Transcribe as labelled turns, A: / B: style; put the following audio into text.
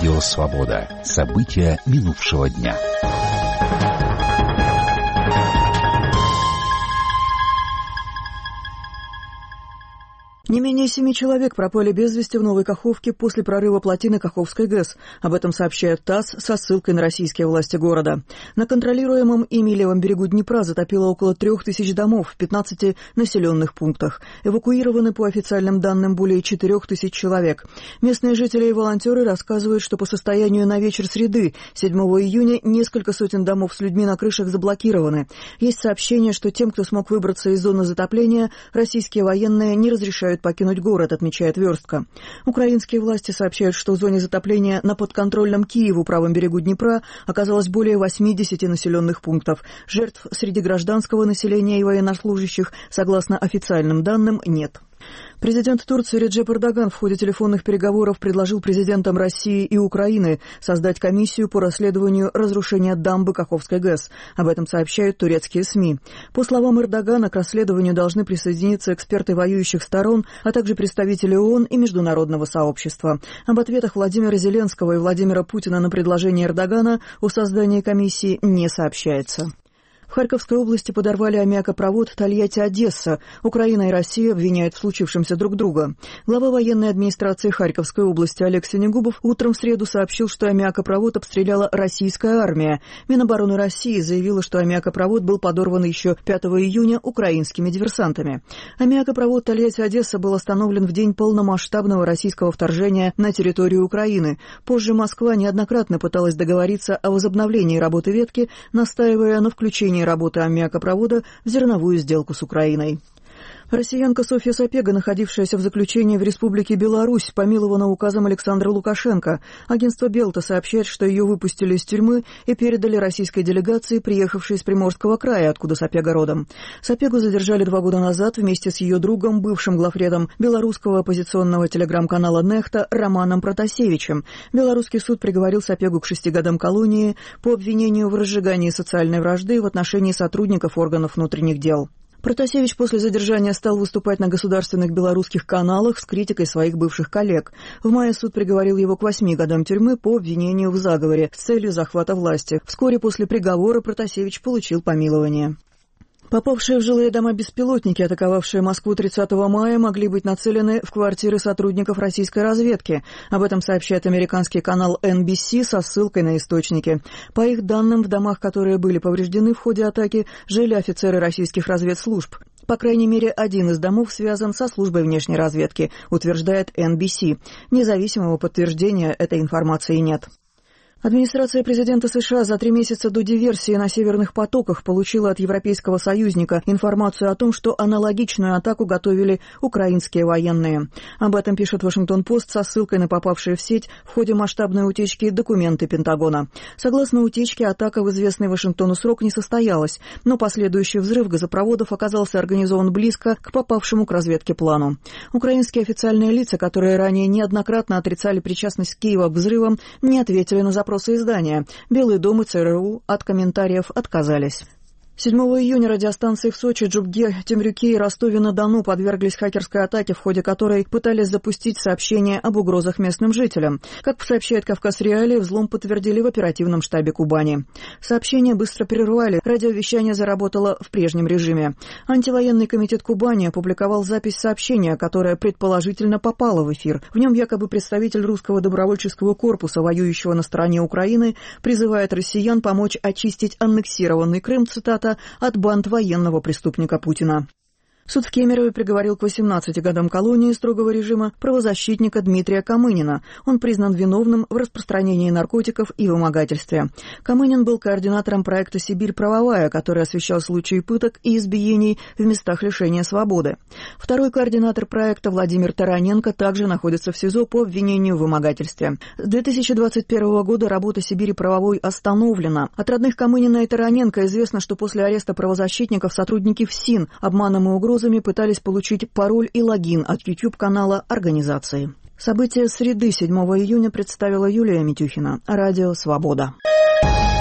A: Радио «Свобода». События минувшего дня.
B: Не менее 7 человек пропали без вести в Новой Каховке после прорыва плотины Каховской ГЭС. Об этом сообщает ТАСС со ссылкой на российские власти города. На контролируемом ими левом берегу Днепра затопило около 3000 домов в 15 населенных пунктах. Эвакуированы, по официальным данным, более 4000 человек. Местные жители и волонтеры рассказывают, что по состоянию на вечер среды, 7 июня, несколько сотен домов с людьми на крышах заблокированы. Есть сообщение, что тем, кто смог выбраться из зоны затопления, российские военные не разрешают покинуть город, отмечает Верстка. Украинские власти сообщают, что в зоне затопления на подконтрольном Киеву правом берегу Днепра оказалось более 80 населенных пунктов. Жертв среди гражданского населения и военнослужащих, согласно официальным данным, нет. Президент Турции Реджеп Эрдоган в ходе телефонных переговоров предложил президентам России и Украины создать комиссию по расследованию разрушения дамбы Каховской ГЭС. Об этом сообщают турецкие СМИ. По словам Эрдогана, к расследованию должны присоединиться эксперты воюющих сторон, а также представители ООН и международного сообщества. Об ответах Владимира Зеленского и Владимира Путина на предложение Эрдогана о создании комиссии не сообщается. В Харьковской области подорвали аммиакопровод Тольятти-Одесса. Украина и Россия обвиняют в случившемся друг друга. Глава военной администрации Харьковской области Олег Синегубов утром в среду сообщил, что аммиакопровод обстреляла российская армия. Минобороны России заявила, что аммиакопровод был подорван еще 5 июня украинскими диверсантами. Аммиакопровод Тольятти-Одесса был остановлен в день полномасштабного российского вторжения на территорию Украины. Позже Москва неоднократно пыталась договориться о возобновлении работы ветки, настаивая на включении работы аммиакопровода в зерновую сделку с Украиной. Россиянка Софья Сапега, находившаяся в заключении в Республике Беларусь, помилована указом Александра Лукашенко. Агентство Белта сообщает, что ее выпустили из тюрьмы и передали российской делегации, приехавшей из Приморского края, откуда Сапега родом. Сапегу задержали 2 года назад вместе с ее другом, бывшим главредом белорусского оппозиционного телеграм-канала «Нехта» Романом Протасевичем. Белорусский суд приговорил Сапегу к 6 годам колонии по обвинению в разжигании социальной вражды в отношении сотрудников органов внутренних дел. Протасевич после задержания стал выступать на государственных белорусских каналах с критикой своих бывших коллег. В мае суд приговорил его к 8 годам тюрьмы по обвинению в заговоре с целью захвата власти. Вскоре после приговора Протасевич получил помилование. Попавшие в жилые дома беспилотники, атаковавшие Москву 30 мая, могли быть нацелены в квартиры сотрудников российской разведки. Об этом сообщает американский канал NBC со ссылкой на источники. По их данным, в домах, которые были повреждены в ходе атаки, жили офицеры российских разведслужб. По крайней мере, один из домов связан со службой внешней разведки, утверждает NBC. Независимого подтверждения этой информации нет. Администрация президента США за 3 месяца до диверсии на Северных потоках получила от европейского союзника информацию о том, что аналогичную атаку готовили украинские военные. Об этом пишет Вашингтон-Пост со ссылкой на попавшие в сеть в ходе масштабной утечки документы Пентагона. Согласно утечке, атака в известный Вашингтону срок не состоялась, но последующий взрыв газопроводов оказался организован близко к попавшему к разведке плану. Украинские официальные лица, которые ранее неоднократно отрицали причастность Киева к взрывам, не ответили на запросы издания. Белый дом и ЦРУ от комментариев отказались. 7 июня радиостанции в Сочи, Джубге, Темрюке и Ростове-на-Дону подверглись хакерской атаке, в ходе которой пытались запустить сообщения об угрозах местным жителям. Как сообщает «Кавказ Реалии», взлом подтвердили в оперативном штабе Кубани. Сообщения быстро прервали, радиовещание заработало в прежнем режиме. Антивоенный комитет Кубани опубликовал запись сообщения, которое предположительно попало в эфир. В нем якобы представитель русского добровольческого корпуса, воюющего на стороне Украины, призывает россиян помочь очистить аннексированный Крым, цитата, от банд военного преступника Путина. Суд в Кемерове приговорил к 18 годам колонии строгого режима правозащитника Дмитрия Камынина. Он признан виновным в распространении наркотиков и вымогательстве. Камынин был координатором проекта «Сибирь правовая», который освещал случаи пыток и избиений в местах лишения свободы. Второй координатор проекта Владимир Тараненко также находится в СИЗО по обвинению в вымогательстве. С 2021 года работа «Сибири правовой» остановлена. От родных Камынина и Тараненко известно, что после ареста правозащитников сотрудники ФСИН обманом и угрозами пытались получить пароль и логин от YouTube-канала организации. События среды 7 июня представила Юлия Митюхина. Радио «Свобода».